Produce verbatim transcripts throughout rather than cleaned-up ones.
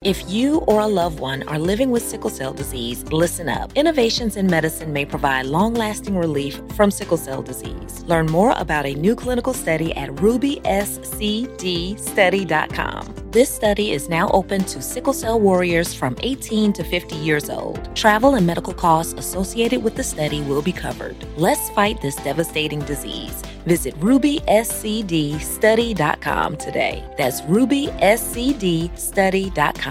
If you or a loved one are living with sickle cell disease, listen up. Innovations in medicine may provide long-lasting relief from sickle cell disease. Learn more about a new clinical study at ruby s c d study dot com. This study is now open to sickle cell warriors from eighteen to fifty years old. Travel and medical costs associated with the study will be covered. Let's fight this devastating disease. Visit ruby s c d study dot com today. That's ruby s c d study dot com.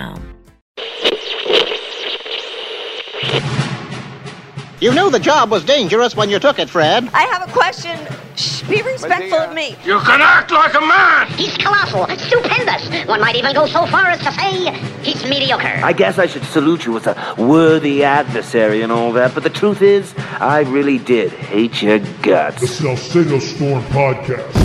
You knew the job was dangerous when you took it, Fred. I have a question. Shh, be respectful of me. You can act like a man! He's colossal, stupendous. One might even go so far as to say he's mediocre. I guess I should salute you as a worthy adversary and all that, but the truth is, I really did hate your guts. The Salcedo Storm Podcast.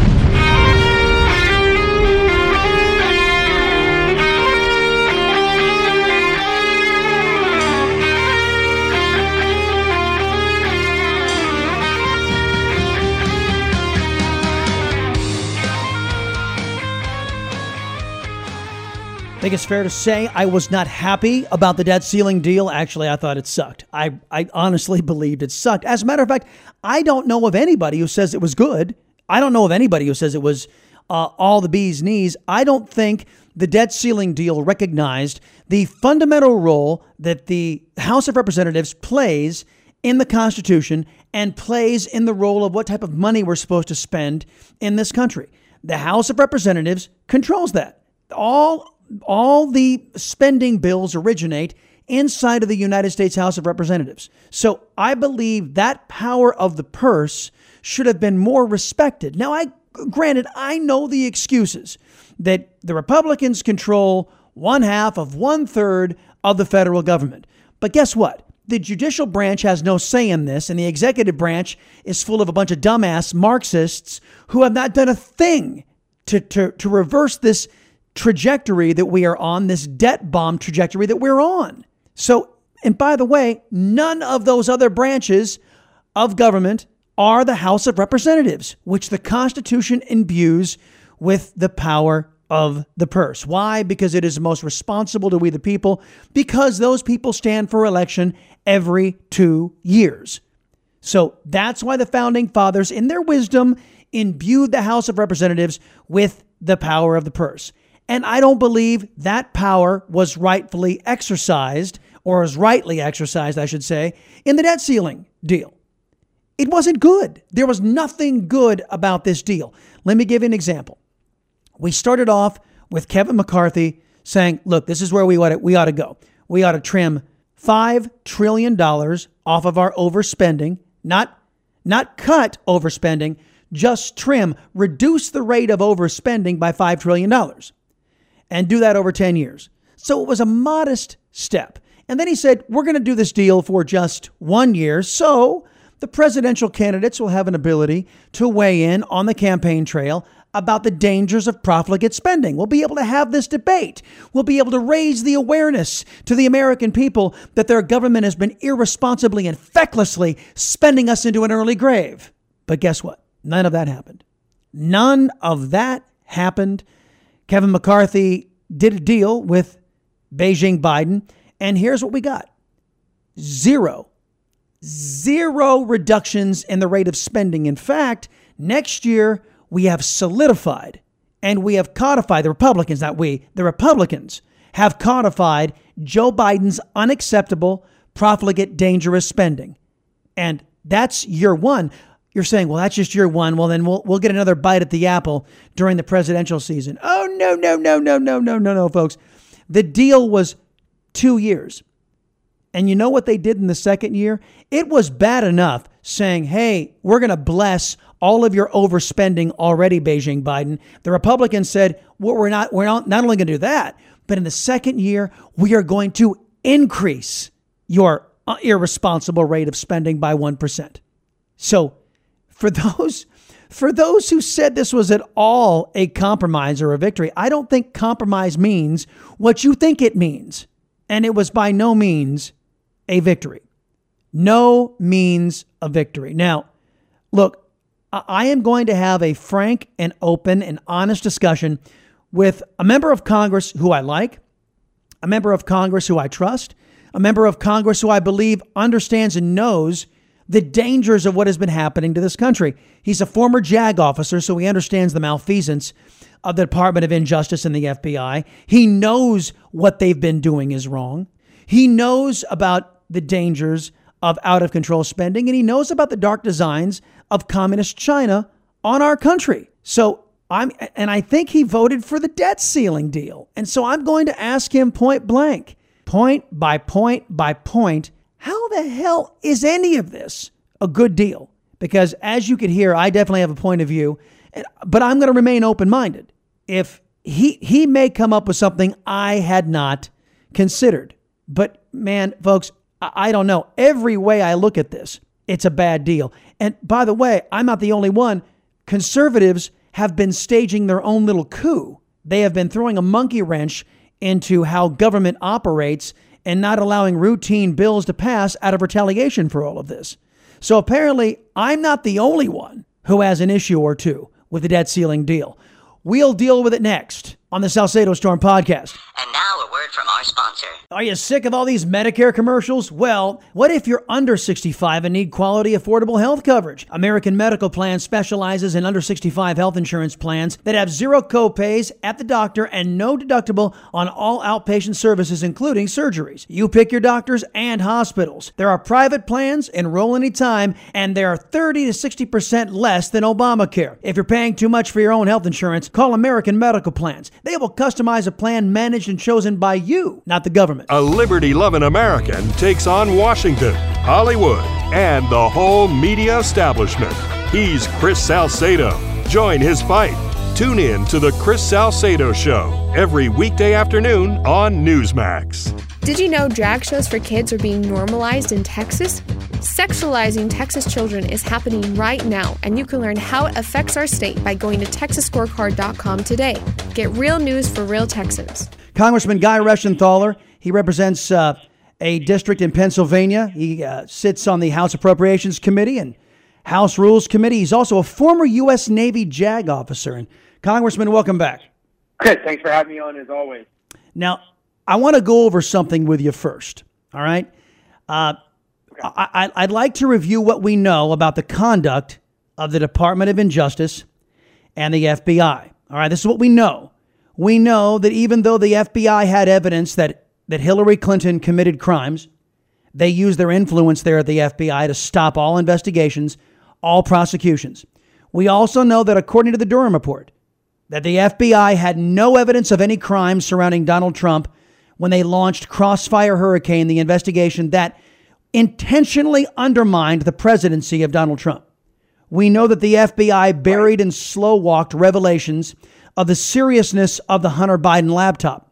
I think it's fair to say I was not happy about the debt ceiling deal. Actually, I thought it sucked. I, I honestly believed it sucked. As a matter of fact, I don't know of anybody who says it was good. I don't know of anybody who says it was uh, all the bee's knees. I don't think the debt ceiling deal recognized the fundamental role that the House of Representatives plays in the Constitution and plays in the role of what type of money we're supposed to spend in this country. The House of Representatives controls that. All All the spending bills originate inside of the United States House of Representatives. So I believe that power of the purse should have been more respected. Now, I granted, I know the excuses that the Republicans control one half of one third of the federal government. But guess what? The judicial branch has no say in this, and the executive branch is full of a bunch of dumbass Marxists who have not done a thing to, to, to reverse this trajectory that we are on, this debt bomb trajectory that we're on. So, and by the way, none of those other branches of government are the House of Representatives, which the Constitution imbues with the power of the purse. Why? Because it is most responsible to we the people, because those people stand for election every two years. So that's why the founding fathers, in their wisdom, imbued the House of Representatives with the power of the purse. And I don't believe that power was rightfully exercised, or was rightly exercised, I should say, in the debt ceiling deal. It wasn't good. There was nothing good about this deal. Let me give you an example. We started off with Kevin McCarthy saying, look, this is where we ought to, we ought to go. We ought to trim five trillion dollars off of our overspending, not, not cut overspending, just trim, reduce the rate of overspending by five trillion dollars. And do that over ten years. So it was a modest step. And then he said, we're going to do this deal for just one year. So the presidential candidates will have an ability to weigh in on the campaign trail about the dangers of profligate spending. We'll be able to have this debate. We'll be able to raise the awareness to the American people that their government has been irresponsibly and fecklessly spending us into an early grave. But guess what? None of that happened. None of that happened. Kevin McCarthy did a deal with Beijing Biden, and here's what we got. Zero. Zero reductions in the rate of spending. In fact, next year, we have solidified and we have codified, the Republicans, not we, the Republicans have codified Joe Biden's unacceptable, profligate, dangerous spending. And that's year one. You're saying, well, that's just year one. Well, then we'll we'll get another bite at the apple during the presidential season. Oh, no, no, no, no, no, no, no, no, folks. The deal was two years. And you know what they did in the second year? It was bad enough saying, hey, we're going to bless all of your overspending already, Beijing Biden. The Republicans said, well, we're not, we're not, not only going to do that, but in the second year, we are going to increase your irresponsible rate of spending by one percent. So, For those for those who said this was at all a compromise or a victory, I don't think compromise means what you think it means. And it was by no means a victory. No means a victory. Now, look, I am going to have a frank and open and honest discussion with a member of Congress who I like, a member of Congress who I trust, a member of Congress who I believe understands and knows the dangers of what has been happening to this country. He's a former JAG officer, so he understands the malfeasance of the Department of Injustice and the F B I. He knows what they've been doing is wrong. He knows about the dangers of out-of-control spending, and he knows about the dark designs of communist China on our country. So I'm, and I think he voted for the debt ceiling deal. And so I'm going to ask him point blank, point by point by point, how the hell is any of this a good deal? Because as you could hear, I definitely have a point of view, but I'm going to remain open-minded. If he he may come up with something I had not considered. But man, folks, I, I don't know. Every way I look at this, it's a bad deal. And by the way, I'm not the only one. Conservatives have been staging their own little coup. They have been throwing a monkey wrench into how government operates and not allowing routine bills to pass out of retaliation for all of this. So apparently, I'm not the only one who has an issue or two with the debt ceiling deal. We'll deal with it next on the Salcedo Storm podcast. And now a word from our sponsor. Are you sick of all these Medicare commercials? Well, what if you're under sixty-five and need quality, affordable health coverage? American Medical Plan specializes in under sixty-five health insurance plans that have zero copays at the doctor and no deductible on all outpatient services, including surgeries. You pick your doctors and hospitals. There are private plans, enroll anytime, and they are thirty to sixty percent less than Obamacare. If you're paying too much for your own health insurance, call American Medical Plans. They will customize a plan managed and chosen by you, not the government. A liberty-loving American takes on Washington, Hollywood, and the whole media establishment. He's Chris Salcedo. Join his fight. Tune in to The Chris Salcedo Show every weekday afternoon on Newsmax. Did you know drag shows for kids are being normalized in Texas? Sexualizing Texas children is happening right now, and you can learn how it affects our state by going to texas scorecard dot com today. Get real news for real Texans. Congressman Guy Reschenthaler, he represents uh, a district in Pennsylvania. He uh, sits on the House Appropriations Committee and House Rules Committee. He's also a former U S Navy JAG officer. And Congressman, welcome back. Chris, thanks for having me on as always. Now, I want to go over something with you first, all right? Uh, okay. I, I'd like to review what we know about the conduct of the Department of Injustice and the F B I. All right, this is what we know. We know that even though the F B I had evidence that, that Hillary Clinton committed crimes, they used their influence there at the F B I to stop all investigations, all prosecutions. We also know that according to the Durham report, that the F B I had no evidence of any crime surrounding Donald Trump when they launched Crossfire Hurricane, the investigation that intentionally undermined the presidency of Donald Trump. We know that the F B I buried and slow-walked revelations of the seriousness of the Hunter Biden laptop.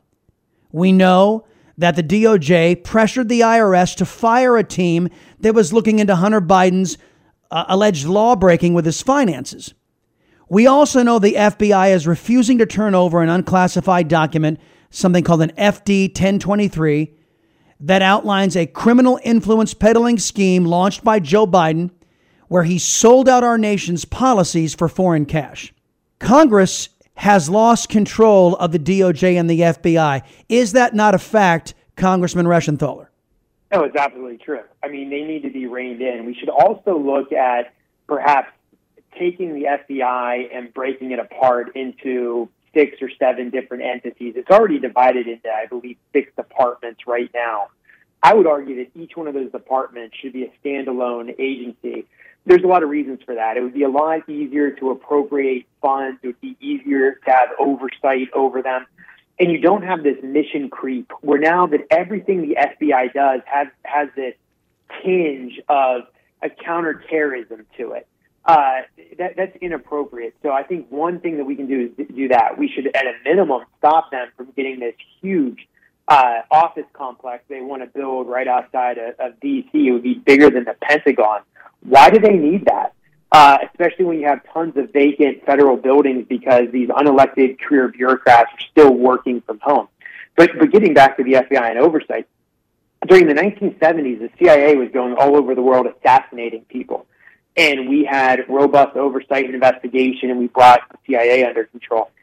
We know that the D O J pressured the I R S to fire a team that was looking into Hunter Biden's uh, alleged law-breaking with his finances. We also know the F B I is refusing to turn over an unclassified document, something called an F D ten twenty-three, that outlines a criminal influence peddling scheme launched by Joe Biden, where he sold out our nation's policies for foreign cash. Congress has lost control of the D O J and the F B I. Is that not a fact, Congressman Reschenthaler? No, it's absolutely true. I mean, they need to be reined in. We should also look at perhaps taking the F B I and breaking it apart into six or seven different entities. It's already divided into, I believe, six departments right now. I would argue that each one of those departments should be a standalone agency. There's a lot of reasons for that. It would be a lot easier to appropriate funds. It would be easier to have oversight over them. And you don't have this mission creep where now that everything the F B I does has, has this tinge of a counterterrorism to it. Uh, that, that's inappropriate. So I think one thing that we can do is do that. We should, at a minimum, stop them from getting this huge uh, office complex they want to build right outside of, of D C. It would be bigger than the Pentagon. Why do they need that? Uh, especially when you have tons of vacant federal buildings because these unelected career bureaucrats are still working from home. But, but getting back to the F B I and oversight, during the nineteen seventies, the C I A was going all over the world assassinating people. And we had robust oversight and investigation, and we brought the C I A under control.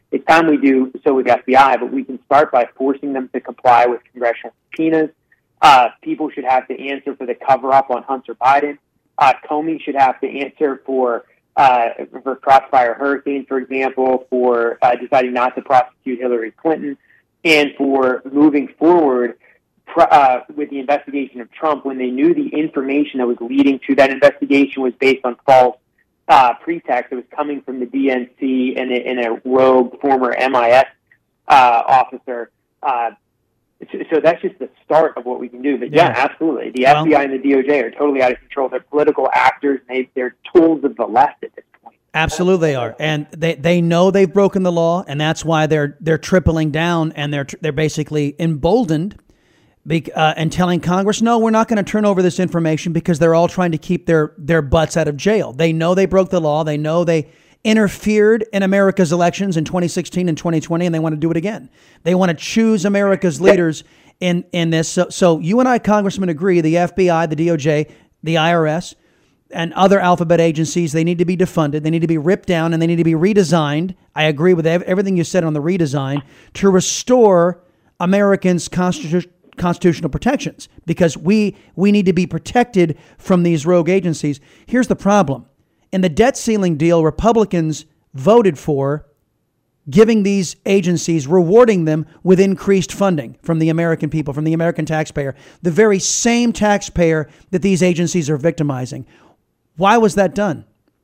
It's time we do so with the F B I, but we can start by forcing them to comply with congressional subpoenas. Uh, people should have to answer for the cover-up on Hunter Biden. Uh, Comey should have to answer for uh, for Crossfire Hurricane, for example, for uh, deciding not to prosecute Hillary Clinton, and for moving forward uh, with the investigation of Trump when they knew the information that was leading to that investigation was based on false uh, pretext. It was coming from the D N C and a, and a rogue former M I S uh, officer. Uh, so, so that's just the start of what we can do. But yeah, yeah absolutely. The well, F B I and the D O J are totally out of control. They're political actors. And they, they're tools of the left at this point. Absolutely, they are, and they, they know they've broken the law, and that's why they're they're tripling down, and they're they're basically emboldened, be, uh, and telling Congress, no, we're not going to turn over this information because they're all trying to keep their their butts out of jail. They know they broke the law. They know they interfered in America's elections in twenty sixteen and twenty twenty, and they want to do it again. They want to choose America's leaders in in this. So, so you and I, Congressman, agree. The F B I, the D O J, the I R S, and other alphabet agencies, they need to be defunded. They need to be ripped down, and they need to be redesigned. I agree with everything you said on the redesign to restore Americans' constitu- constitutional protections, because we we need to be protected from these rogue agencies. Here's the problem. In the debt ceiling deal, Republicans voted for giving these agencies, rewarding them with increased funding from the American people, from the American taxpayer, the very same taxpayer that these agencies are victimizing. Why was that done?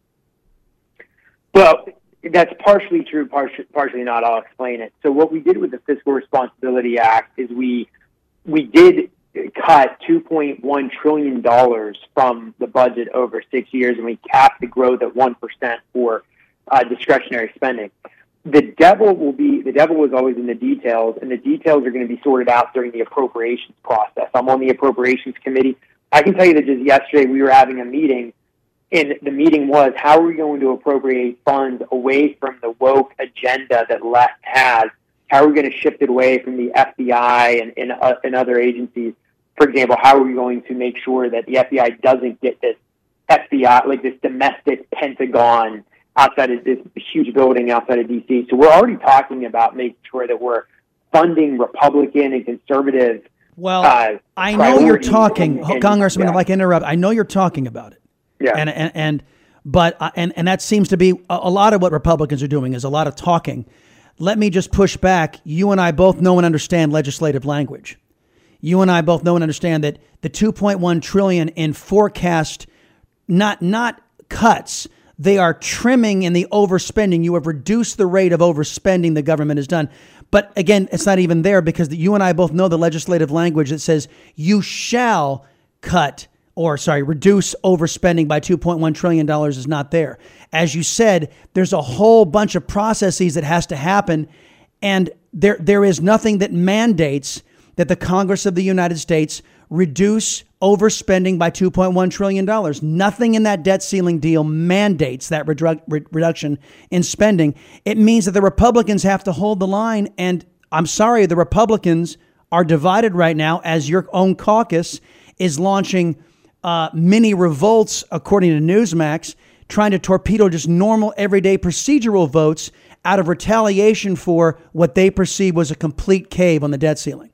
Well, that's partially true, partially, partially not. I'll explain it. So what we did with the Fiscal Responsibility Act is we we did cut two point one trillion dollars from the budget over six years, and we capped the growth at one percent for uh, discretionary spending. The devil will be the devil is always in the details, and the details are going to be sorted out during the appropriations process. I'm on the appropriations committee. I can tell you that just yesterday we were having a meeting. And the meeting was, how are we going to appropriate funds away from the woke agenda that left has? How are we going to shift it away from the F B I and, and, uh, and other agencies? For example, how are we going to make sure that the F B I doesn't get this F B I, like this domestic Pentagon outside of this huge building outside of D C? So we're already talking about making sure that we're funding Republican and conservative. Well, uh, I know you're talking, and, and, Congressman, yeah. if I can interrupt, I know you're talking about it. Yeah. And, and, and, but, uh, and, and that seems to be a, a lot of what Republicans are doing is a lot of talking. Let me just push back. You and I both know and understand legislative language. You and I both know and understand that the two point one trillion in forecast, not, not cuts, they are trimming in the overspending. You have reduced the rate of overspending the government has done. But again, it's not even there because the, you and I both know the legislative language that says you shall cut or sorry, reduce overspending by two point one trillion dollars is not there. As you said, there's a whole bunch of processes that has to happen. And there there is nothing that mandates that the Congress of the United States reduce overspending by two point one trillion dollars. Nothing in that debt ceiling deal mandates that redu- re- reduction in spending. It means that the Republicans have to hold the line. And I'm sorry, the Republicans are divided right now as your own caucus is launching Uh, mini revolts, according to Newsmax, trying to torpedo just normal, everyday procedural votes out of retaliation for what they perceive was a complete cave on the debt ceiling.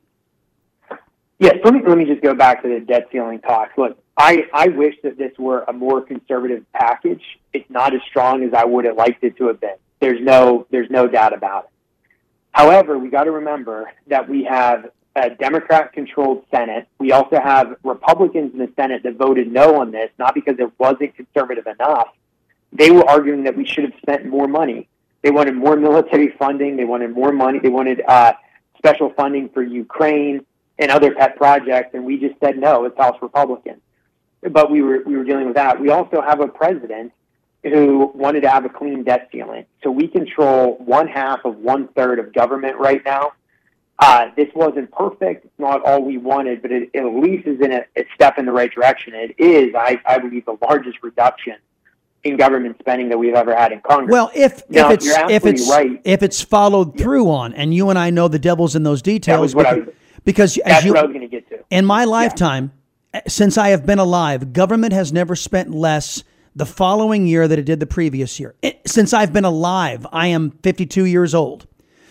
Yes, let me let me just go back to the debt ceiling talks. Look, I, I wish that this were a more conservative package. It's not as strong as I would have liked it to have been. There's no there's no doubt about it. However, we got to remember that we have a Democrat-controlled Senate. We also have Republicans in the Senate that voted no on this, not because it wasn't conservative enough. They were arguing that we should have spent more money. They wanted more military funding. They wanted more money. They wanted uh, special funding for Ukraine and other pet projects, and we just said no. It's House Republicans. But we were we were dealing with that. We also have a president who wanted to have a clean debt ceiling. So we control one half of one third of government right now. Uh, this wasn't perfect. It's not all we wanted, but it, it at least is in a, a step in the right direction. It is, I, I believe, the largest reduction in government spending that we've ever had in Congress. Well, if now, if it's if it's right, if it's followed through on, and you and I know the devil's in those details, that was what because, I was, because that's as you, what I was going to get to. In my lifetime, yeah. since I have been alive, government has never spent less the following year that it did the previous year. It, since I've been alive, I am fifty-two years old.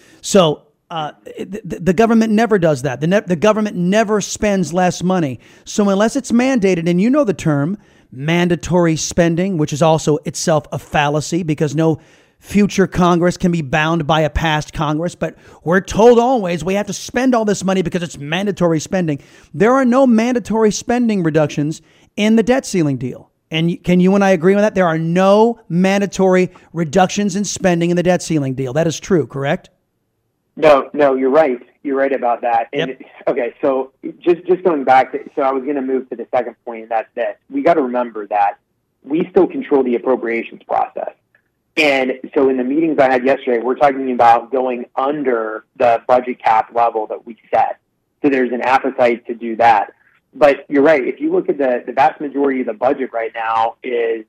So uh, the, the government never does that. The, ne- the government never spends less money. So unless it's mandated, and you know the term, mandatory spending, which is also itself a fallacy because no future Congress can be bound by a past Congress. But we're told always we have to spend all this money because it's mandatory spending. There are no mandatory spending reductions in the debt ceiling deal. And can you and I agree on that? There are no mandatory reductions in spending in the debt ceiling deal. That is true, correct? No, no, you're right. You're right about that. And yep. Okay, so just just going back, to, so I was going to move to the second point, and that's this. We got to remember that we still control the appropriations process. And so in the meetings I had yesterday, we're talking about going under the budget cap level that we set. So there's an appetite to do that. But you're right. If you look at the, the vast majority of the budget right now is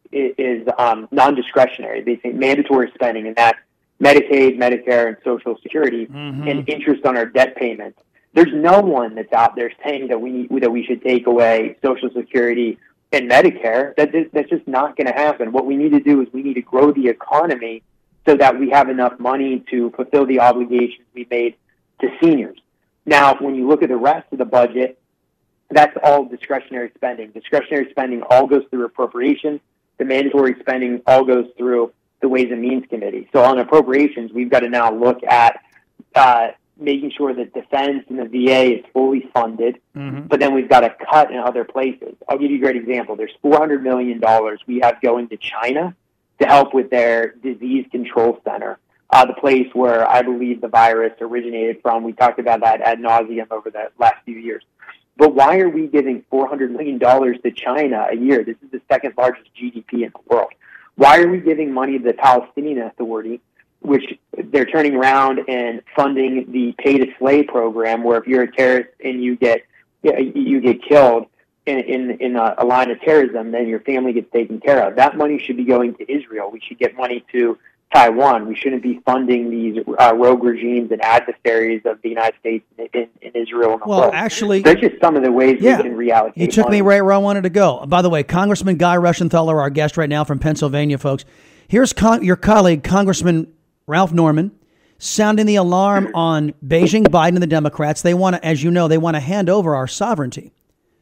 is um, non-discretionary, basically mandatory spending, and that's Medicaid, Medicare, and Social Security, mm-hmm. and interest on our debt payments. There's no one that's out there saying that we that we should take away Social Security and Medicare. That that's just not going to happen. What we need to do is we need to grow the economy so that we have enough money to fulfill the obligations we made to seniors. Now, when you look at the rest of the budget, that's all discretionary spending. Discretionary spending all goes through appropriations. The mandatory spending all goes through the Ways and Means Committee. So on appropriations, we've got to now look at uh, making sure that defense and the V A is fully funded, mm-hmm. but then we've got to cut in other places. I'll give you a great example. There's four hundred million dollars we have going to China to help with their disease control center, uh, the place where I believe the virus originated from. We talked about that ad nauseum over the last few years. But why are we giving four hundred million dollars to China a year? This is the second largest G D P in the world. Why are we giving money to the Palestinian Authority, which they're turning around and funding the pay-to-slay program, where if you're a terrorist and you get you get killed in in, in a, a line of terrorism, then your family gets taken care of. That money should be going to Israel. We should get money to Taiwan. We shouldn't be funding these uh, rogue regimes and adversaries of the United States in, in, in Israel and the well, world. actually, there's just some of the ways yeah, we can reallocate you took money. me right where I wanted to go. By the way, Congressman Guy Reschenthaler, our guest right now from Pennsylvania, folks. Here's con- your colleague, Congressman Ralph Norman, sounding the alarm on Beijing, Biden, and the Democrats. They want to, as you know, they want to hand over our sovereignty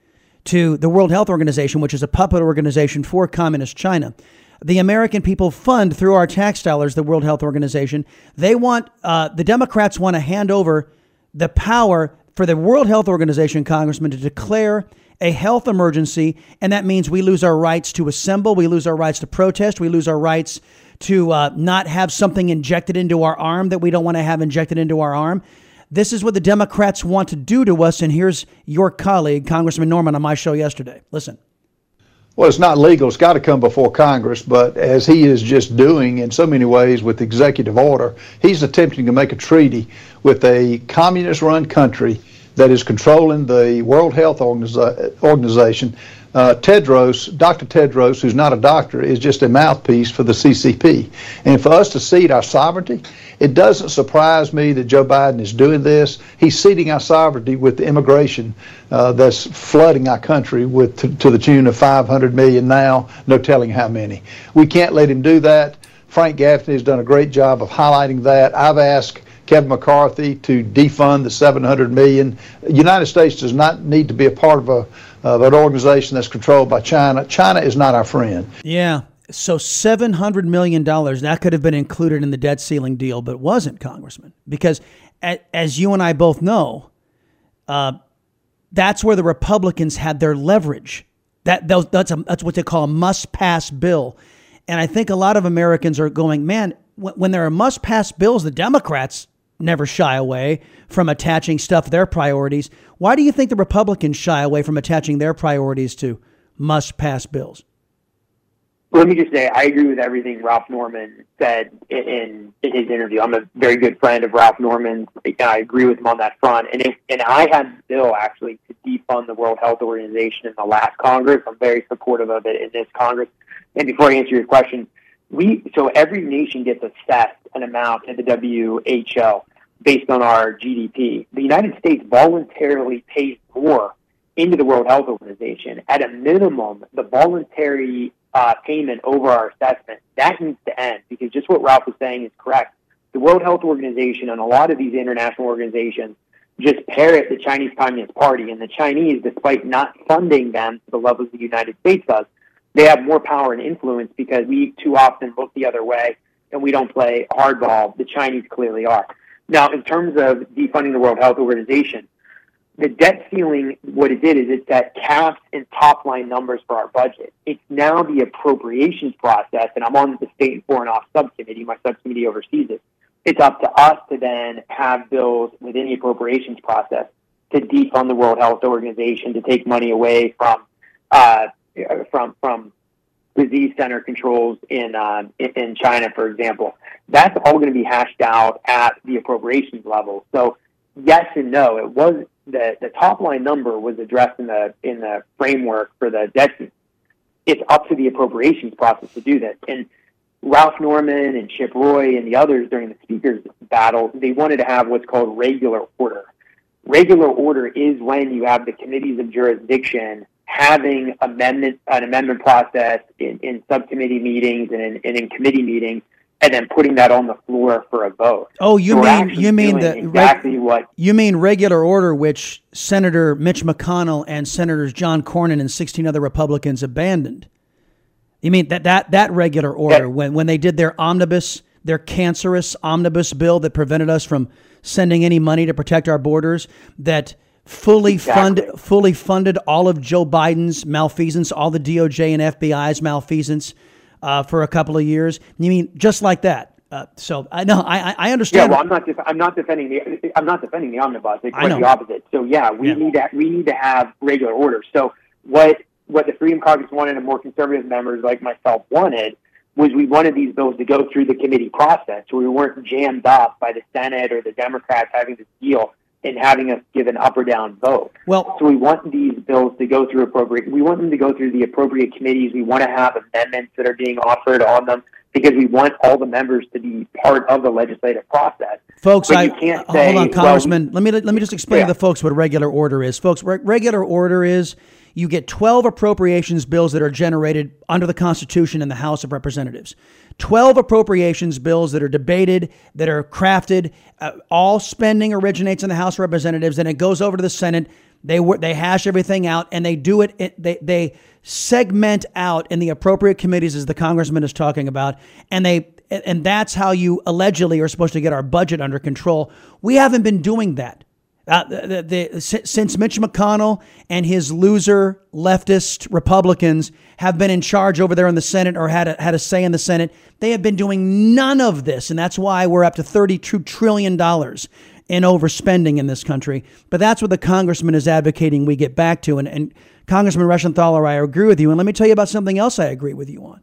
to the World Health Organization, which is a puppet organization for communist China. The American people fund through our tax dollars the World Health Organization. They want, uh, the Democrats want to hand over the power for the World Health Organization, Congressman, to declare a health emergency. And that means we lose our rights to assemble. We lose our rights to protest. We lose our rights to uh, not have something injected into our arm that we don't want to have injected into our arm. This is what the Democrats want to do to us. And here's your colleague, Congressman Norman, on my show yesterday. Listen. Well, it's not legal. It's got to come before Congress. But as he is just doing in so many ways with executive order, he's attempting to make a treaty with a communist-run country that is controlling the World Health Organiza- Organization. Uh, Tedros, Doctor Tedros, who's not a doctor, is just a mouthpiece for the C C P. And for us to cede our sovereignty, it doesn't surprise me that Joe Biden is doing this. He's ceding our sovereignty with the immigration uh, that's flooding our country with to, to the tune of five hundred million now, no telling how many. We can't let him do that. Frank Gaffney has done a great job of highlighting that. I've asked Kevin McCarthy to defund the seven hundred million dollars. The United States does not need to be a part of a of an organization that's controlled by China. China is not our friend. Yeah. So seven hundred million dollars, that could have been included in the debt ceiling deal, but wasn't, Congressman. Because as you and I both know, uh, that's where the Republicans had their leverage. That that's, a, that's what they call a must-pass bill. And I think a lot of Americans are going, man, when there are must-pass bills, the Democrats never shy away from attaching stuff to their priorities. Why do you think the Republicans shy away from attaching their priorities to must-pass bills? Let me just say, I agree with everything Ralph Norman said in, in his interview. I'm a very good friend of Ralph Norman. I agree with him on that front. And, it, and I had the bill, actually, to defund the World Health Organization in the last Congress. I'm very supportive of it in this Congress. And before I answer your question, we so every nation gets assessed an amount at the W H O based on our G D P. The United States voluntarily pays more into the World Health Organization. At a minimum, the voluntary uh, payment over our assessment. That needs to end, because just what Ralph was saying is correct. The World Health Organization and a lot of these international organizations just parrot the Chinese Communist Party, and the Chinese, despite not funding them to the levels the United States does, they have more power and influence because we too often look the other way and we don't play hardball. The Chinese clearly are. Now, in terms of defunding the World Health Organization, the debt ceiling, what it did is it set caps and top-line numbers for our budget. It's now the appropriations process, and I'm on the State and Foreign Ops Subcommittee. My subcommittee oversees it. It's up to us to then have bills within the appropriations process to defund the World Health Organization, to take money away from uh, from from disease center controls in, uh, in China, for example. That's all going to be hashed out at the appropriations level. So yes and no. It was the the top line number was addressed in the in the framework for the debt. It's up to the appropriations process to do this. And Ralph Norman and Chip Roy and the others during the speakers battle, they wanted to have what's called regular order. Regular order is when you have the committees of jurisdiction having amendment an amendment process in, in subcommittee meetings and in, and in committee meetings, and then putting that on the floor for a vote. Oh, you so mean you mean the exactly reg- what you mean regular order, which Senator Mitch McConnell and Senators John Cornyn and sixteen other Republicans abandoned. You mean that that that regular order yeah. when when they did their omnibus, their cancerous omnibus bill that prevented us from sending any money to protect our borders, that fully exactly. fund fully funded all of Joe Biden's malfeasance, all the D O J and F B I's malfeasance uh, for a couple of years. You mean just like that? Uh, so I know I I understand. Yeah, well, I'm not def- I'm not defending the I'm not defending the omnibus. It's I know. the opposite. So yeah, we Yeah. need to we need to have regular order. So what what the Freedom Caucus wanted and more conservative members like myself wanted was we wanted these bills to go through the committee process, so we weren't jammed up by the Senate or the Democrats having this deal and having us give an up or down vote. Well, so we want these bills to go through appropriate. We want them to go through the appropriate committees. We want to have amendments that are being offered on them because we want all the members to be part of the legislative process. Folks, but I you can't say, hold on, Congressman. Well, let me let me just explain yeah. to the folks what regular order is. Folks, re- regular order is you get twelve appropriations bills that are generated under the Constitution in the House of Representatives. twelve appropriations bills that are debated, that are crafted. Uh, all spending originates in the House of Representatives, and it goes over to the Senate. They they hash everything out, and they do it. it they they segment out in the appropriate committees, as the congressman is talking about, and they and that's how you allegedly are supposed to get our budget under control. We haven't been doing that. Uh, the, the, since Mitch McConnell and his loser leftist Republicans have been in charge over there in the Senate or had a, had a say in the Senate, they have been doing none of this. And that's why we're up to thirty-two trillion dollars in overspending in this country. But that's what the congressman is advocating we get back to. And, and Congressman Reschenthaler, I agree with you. And let me tell you about something else I agree with you on.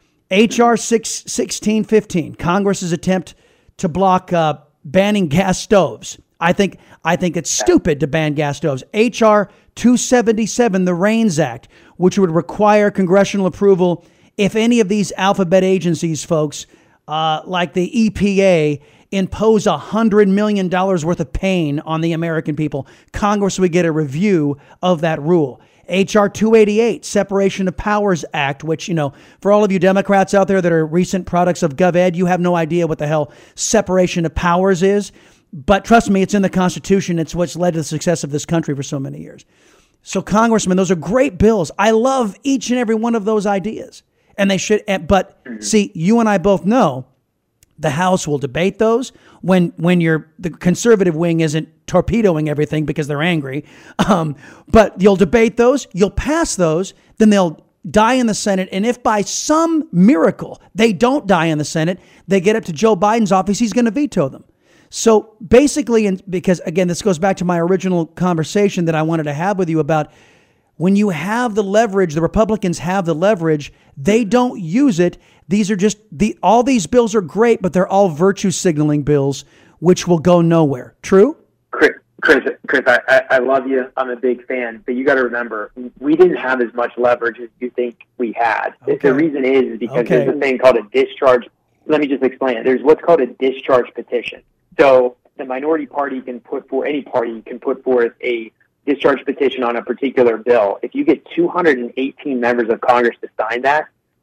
H R sixteen fifteen, Congress's attempt to block uh, banning gas stoves. I think I think it's stupid to ban gas stoves. H R two seventy-seven, the RAINS Act, which would require congressional approval if any of these alphabet agencies, folks, uh, like the E P A, impose one hundred million dollars worth of pain on the American people. Congress would get a review of that rule. H R two eighty-eight, Separation of Powers Act, which, you know, for all of you Democrats out there that are recent products of GovEd, you have no idea what the hell separation of powers is. But trust me, it's in the Constitution. It's what's led to the success of this country for so many years. So, Congressman, those are great bills. I love each and every one of those ideas. And they should. But see, you and I both know the House will debate those when when you're the conservative wing isn't torpedoing everything because they're angry. Um, but you'll debate those. You'll pass those. Then they'll die in the Senate. And if by some miracle they don't die in the Senate, they get up to Joe Biden's office, he's going to veto them. So basically, and because, again, this goes back to my original conversation that I wanted to have with you about when you have the leverage, the Republicans have the leverage, they don't use it. These are just the all these bills are great, but they're all virtue signaling bills, which will go nowhere. True? Chris, Chris, Chris I, I love you. I'm a big fan. But you got to remember, we didn't have as much leverage as you think we had. Okay. The reason is because okay. there's a thing called a discharge. Let me just explain it. There's what's called a discharge petition. So the minority party can put forth, any party can put forth a discharge petition on a particular bill. If you get two hundred eighteen members of Congress to sign that,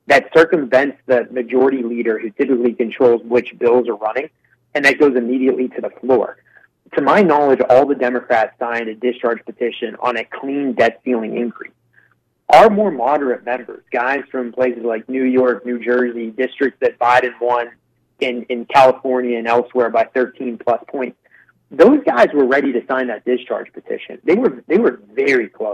that circumvents the majority leader who typically controls which bills are running, and that goes immediately to the floor. To my knowledge, all the Democrats signed a discharge petition on a clean debt ceiling increase. Our more moderate members, guys from places like New York, New Jersey, districts that Biden won in, in California and elsewhere by thirteen plus points, those guys were ready to sign that discharge petition. They were they were very close.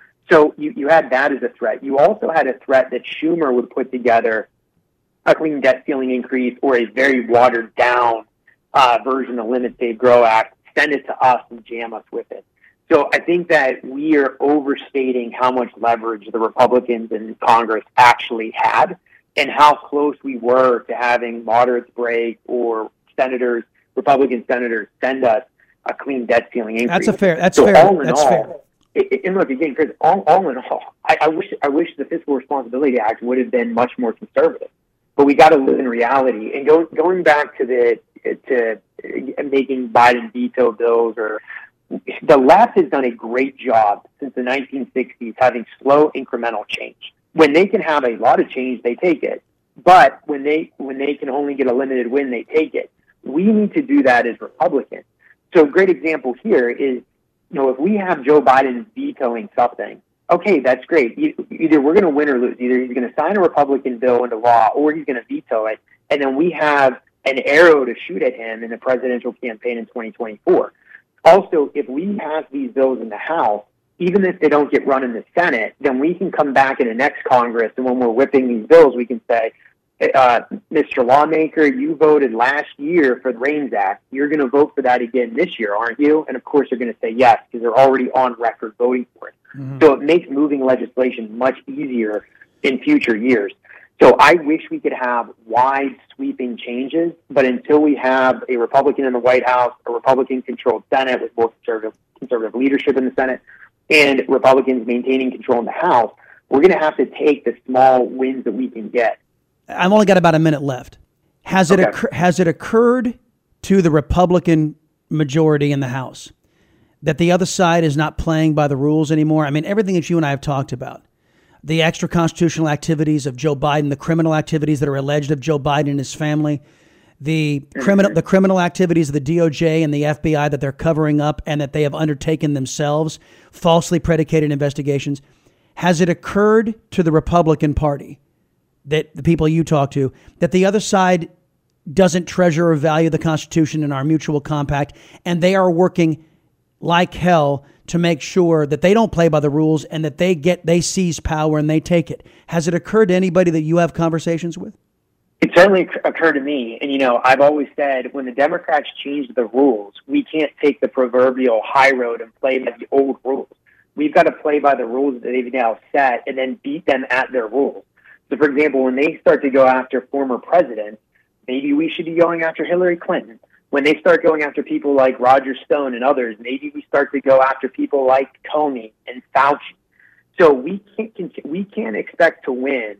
So you, you had that as a threat. You also had a threat that Schumer would put together a clean debt ceiling increase or a very watered down uh, version of Limit Save Grow Act, send it to us and jam us with it. So I think that we are overstating how much leverage the Republicans in Congress actually had and how close we were to having moderates break or senators, Republican senators, send us a clean debt ceiling increase. That's a fair. That's so fair. All in that's all, fair. It, and look again, Chris. All, all in all, I, I wish I wish the Fiscal Responsibility Act would have been much more conservative. But we got to live in reality. And go, going back to the to making Biden veto bills, or the left has done a great job since the nineteen sixties having slow incremental change. When they can have a lot of change, they take it. But when they when they can only get a limited win, they take it. We need to do that as Republicans. So a great example here is, you know, if we have Joe Biden vetoing something, okay, that's great. Either we're going to win or lose. Either he's going to sign a Republican bill into law or he's going to veto it. And then we have an arrow to shoot at him in the presidential campaign in twenty twenty-four. Also, if we pass these bills in the House, even if they don't get run in the Senate, then we can come back in the next Congress, and when we're whipping these bills, we can say, uh, Mister Lawmaker, you voted last year for the REINS Act. You're going to vote for that again this year, aren't you? And, of course, they're going to say yes, because they're already on record voting for it. Mm-hmm. So it makes moving legislation much easier in future years. So I wish we could have wide sweeping changes, but until we have a Republican in the White House, a Republican-controlled Senate with more conservative, conservative leadership in the Senate, and Republicans maintaining control in the House, we're going to have to take the small wins that we can get. I've only got about a minute left. Has it okay. occur- has it occurred to the Republican majority in the House that the other side is not playing by the rules anymore? I mean, everything that you and I have talked about, the extra constitutional activities of Joe Biden, the criminal activities that are alleged of Joe Biden and his family, the criminal the criminal activities of the D O J and the F B I that they're covering up and that they have undertaken themselves, falsely predicated investigations. Has it occurred to the Republican Party, that the people you talk to, that the other side doesn't treasure or value the Constitution and our mutual compact, and they are working like hell to make sure that they don't play by the rules and that they get they seize power and they take it? Has it occurred to anybody that you have conversations with? It certainly occurred to me. And, you know, I've always said when the Democrats changed the rules, we can't take the proverbial high road and play by the old rules. We've got to play by the rules that they've now set and then beat them at their rules. So, for example, when they start to go after former presidents, maybe we should be going after Hillary Clinton. When they start going after people like Roger Stone and others, maybe we start to go after people like Comey and Fauci. So we can't we can't expect to win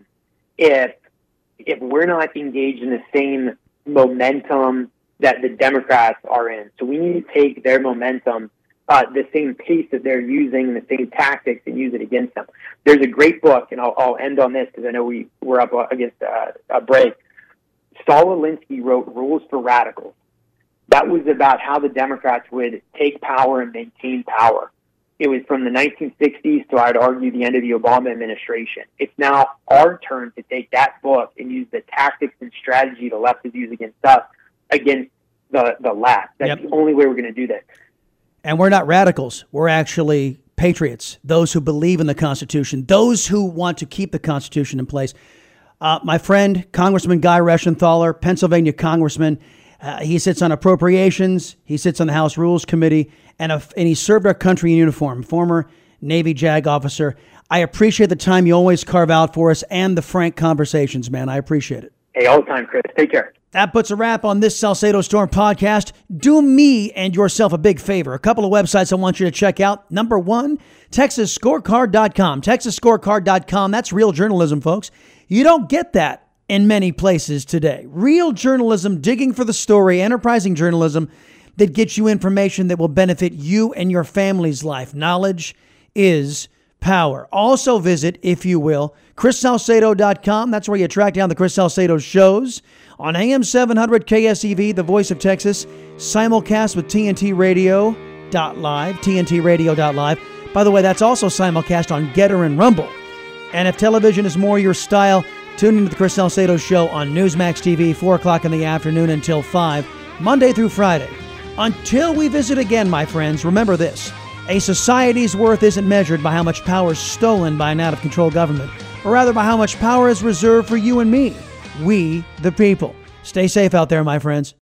if if we're not engaged in the same momentum that the Democrats are in. So we need to take their momentum, uh, the same pace that they're using, the same tactics, and use it against them. There's a great book, and I'll, I'll end on this because I know we, we're up against uh, a break. Saul Alinsky wrote Rules for Radicals. That was about how the Democrats would take power and maintain power. It was from the nineteen sixties to, I'd argue, the end of the Obama administration. It's now our turn to take that book and use the tactics and strategy the left has used against us, against the, the left. That's yep. the only way we're going to do this. And we're not radicals. We're actually patriots, those who believe in the Constitution, those who want to keep the Constitution in place. Uh, my friend, Congressman Guy Reschenthaler, Pennsylvania congressman, uh, he sits on appropriations, he sits on the House Rules Committee, and, a, and he served our country in uniform, former Navy JAG officer. I appreciate the time you always carve out for us and the frank conversations, man. I appreciate it. Hey, all the time, Chris. Take care. That puts a wrap on this Salcedo Storm podcast. Do me and yourself a big favor. A couple of websites I want you to check out. Number one, Texas Scorecard dot com. Texas Scorecard dot com. That's real journalism, folks. You don't get that in many places today. Real journalism, digging for the story, enterprising journalism that gets you information that will benefit you and your family's life. Knowledge is power. Also visit, if you will, Chris Salcedo dot com. That's where you track down the Chris Salcedo shows on A M seven hundred K S E V, the voice of Texas, simulcast with T N T Radio dot live, T N T Radio dot live. By the way, that's also simulcast on Getter and Rumble. And if television is more your style, tune into the Chris Salcedo Show on Newsmax T V, four o'clock in the afternoon until five, Monday through Friday. Until we visit again, my friends, remember this. A society's worth isn't measured by how much power is stolen by an out-of-control government, but rather by how much power is reserved for you and me, we the people. Stay safe out there, my friends.